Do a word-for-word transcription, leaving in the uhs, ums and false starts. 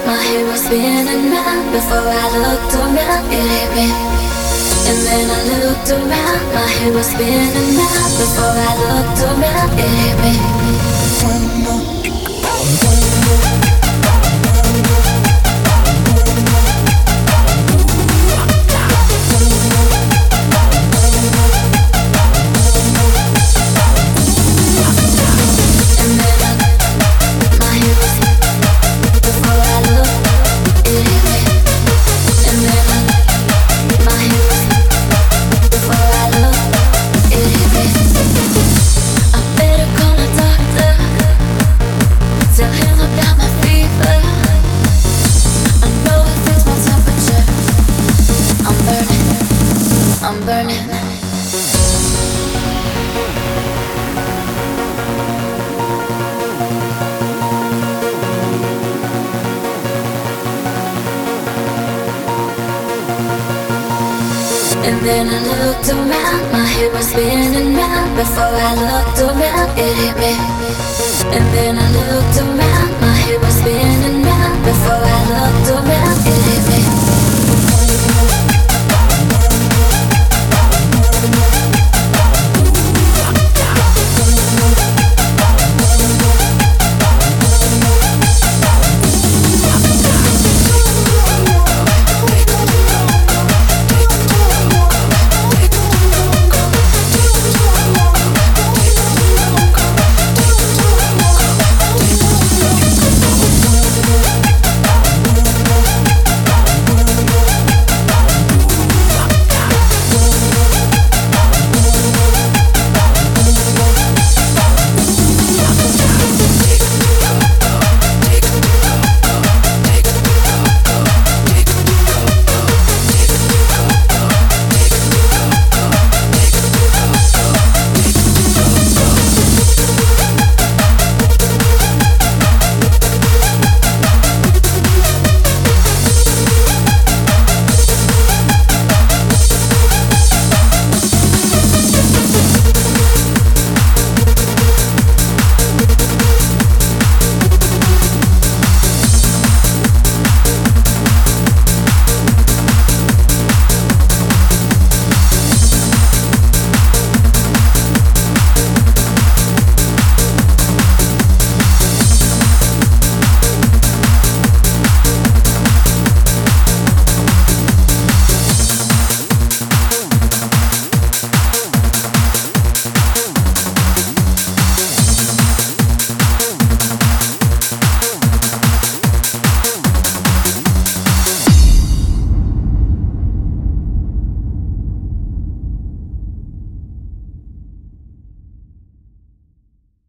my head was spinning round. Before I looked around, it hit me. And then I looked around, my head was spinning round. Before I looked around, it hit me. I'm burning. And then I looked around, my head was spinning round. Before I looked around, it hit me. And then I looked around, my head was spinning round. Before I looked around.